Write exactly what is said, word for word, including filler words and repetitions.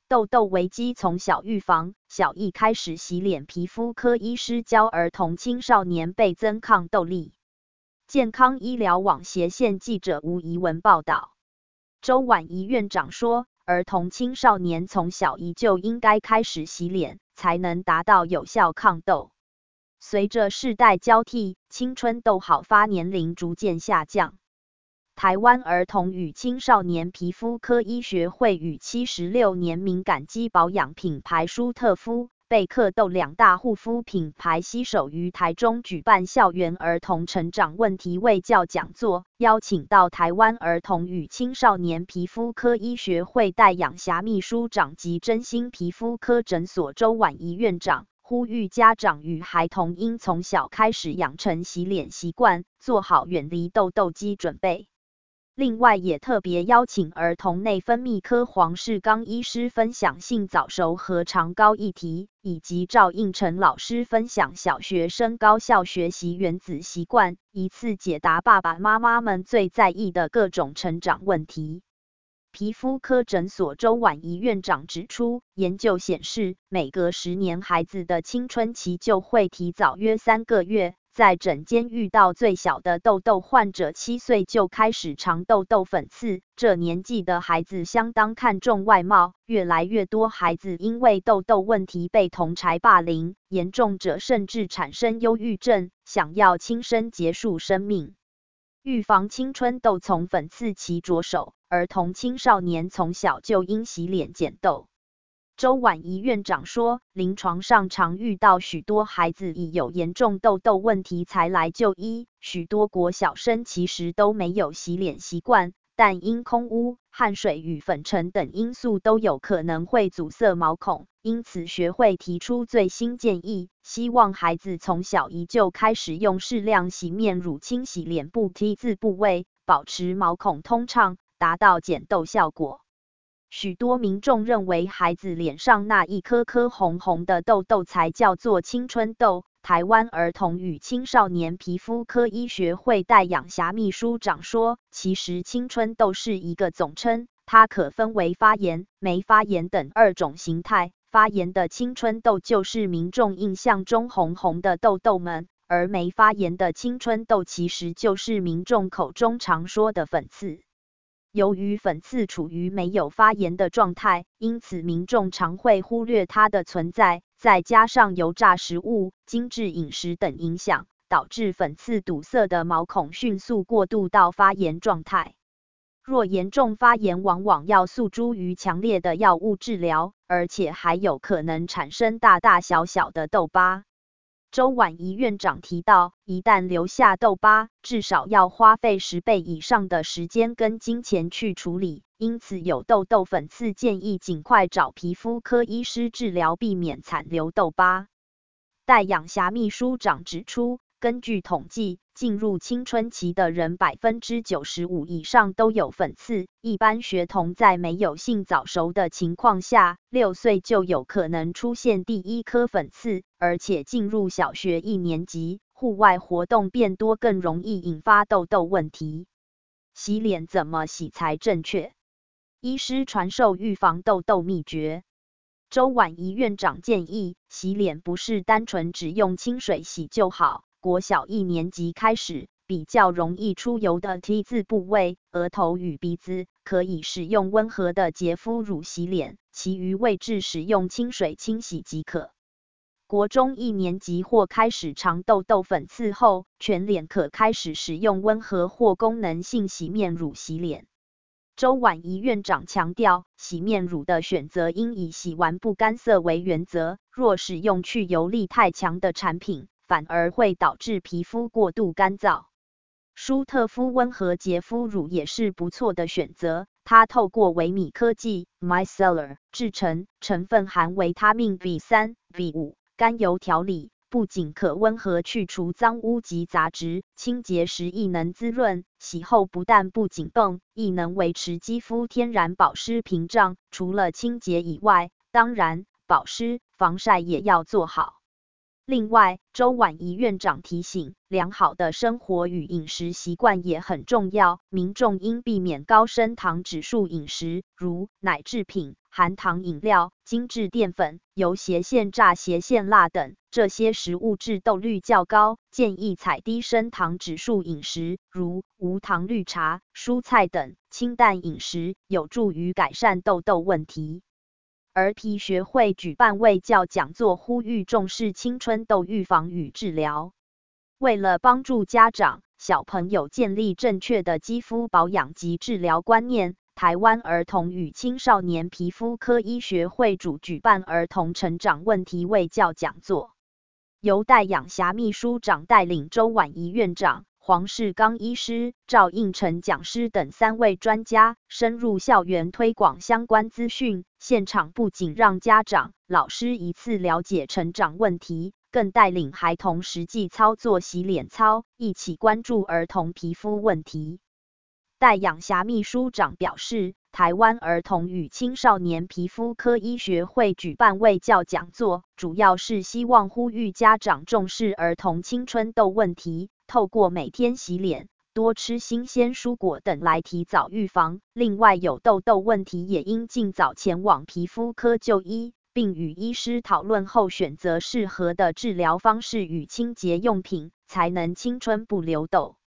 痘痘危机从小预防，小一开始洗脸。皮肤科医师教儿童青少年倍增抗痘力。健康医疗网斜线记者吴怡文报道。周婉仪院长说，儿童青少年从小一就应该开始洗脸，才能达到有效抗痘。随着世代交替，青春痘好发年龄逐渐下降。台湾儿童与青少年皮肤科医学会与七十六年敏感肌保养品牌舒特肤、贝克痘两大护肤品牌携手于台中举办校园儿童成长问题卫教讲座，邀请到台湾儿童与青少年皮肤科医学会戴养霞秘书长及真心皮肤科诊所周婉仪院长，呼吁家长与孩童应从小开始养成洗脸习惯，做好远离痘痘肌准备。另外也特别邀请儿童内分泌科黄世刚医师分享性早熟和长高议题，以及赵应成老师分享小学生高效学习原子习惯，一次解答爸爸妈妈们最在意的各种成长问题。皮肤科诊所周婉仪院长指出，研究显示，每隔十年孩子的青春期就会提早约三个月。在诊间遇到最小的痘痘患者七岁就开始长痘痘粉刺，这年纪的孩子相当看重外貌，越来越多孩子因为痘痘问题被同侪霸凌，严重者甚至产生忧郁症，想要轻生结束生命。预防青春痘从粉刺期着手，儿童青少年从小就应洗脸减痘。周婉仪院长说，临床上常遇到许多孩子已有严重痘痘问题才来就医，许多国小生其实都没有洗脸习惯，但因空污、汗水与粉尘等因素都有可能会阻塞毛孔，因此学会提出最新建议，希望孩子从小一就开始用适量洗面乳清洗脸部 T 字部位，保持毛孔通畅，达到减痘效果。许多民众认为孩子脸上那一颗颗红红的痘痘才叫做青春痘。台湾儿童与青少年皮肤科医学会戴养霞秘书长说，其实青春痘是一个总称，它可分为发炎、没发炎等二种形态。发炎的青春痘就是民众印象中红红的痘痘们，而没发炎的青春痘其实就是民众口中常说的粉刺。由于粉刺处于没有发炎的状态，因此民众常会忽略它的存在，再加上油炸食物、精致饮食等影响，导致粉刺堵塞的毛孔迅速过渡到发炎状态。若严重发炎，往往要诉诸于强烈的药物治疗，而且还有可能产生大大小小的痘疤。周婉仪院长提到，一旦留下痘疤，至少要花费十倍以上的时间跟金钱去处理，因此有痘痘粉刺建议尽快找皮肤科医师治疗，避免残留痘疤。戴养霞秘书长指出，根据统计，进入青春期的人 百分之九十五 以上都有粉刺，一般学童在没有性早熟的情况下，六岁就有可能出现第一颗粉刺，而且进入小学一年级，户外活动变多，更容易引发痘痘问题。洗脸怎么洗才正确？医师传授预防痘痘秘诀。周婉仪院长建议，洗脸不是单纯只用清水洗就好。国小一年级开始，比较容易出油的 T 字部位、额头与鼻子，可以使用温和的洁肤乳洗脸，其余位置使用清水清洗即可。国中一年级或开始长痘痘粉刺后，全脸可开始使用温和或功能性洗面乳洗脸。周婉仪院长强调，洗面乳的选择应以洗完不干涩为原则，若使用去油力太强的产品，反而会导致皮肤过度干燥。舒特肤温和洁肤乳也是不错的选择，它透过微米科技 micellar 制成，成分含维他命 B 三、B 五、甘油调理，不仅可温和去除脏污及杂质，清洁时亦能滋润，洗后不但不紧绷，亦能维持肌肤天然保湿屏障。除了清洁以外，当然保湿、防晒也要做好。 另外，周婉仪院长提醒，良好的生活与饮食习惯也很重要，民众应避免高升糖指数饮食，如奶制品、含糖饮料、精致淀粉、油斜线炸、斜线辣等，这些食物致痘率较高，建议采低升糖指数饮食，如无糖绿茶、蔬菜等，清淡饮食有助于改善痘痘问题。儿皮学会举办卫教讲座，呼吁重视青春痘预防与治疗。为了帮助家长、小朋友建立正确的肌肤保养及治疗观念，台湾儿童与青少年皮肤科医学会主举办儿童成长问题卫教讲座，由戴养霞秘书长带领，周婉仪院长、黄世刚医师、赵应成讲师等三位专家深入校园推广相关资讯。现场不仅让家长、老师一次了解成长问题，更带领孩童实际操作洗脸操，一起关注儿童皮肤问题。戴养霞秘书长表示，台湾儿童与青少年皮肤科医学会举办卫教讲座，主要是希望呼吁家长重视儿童青春痘问题，透过每天洗脸、多吃新鲜蔬果等来提早预防。另外，有痘痘问题也应尽早前往皮肤科就医，并与医师讨论后选择适合的治疗方式与清洁用品，才能青春不留痘。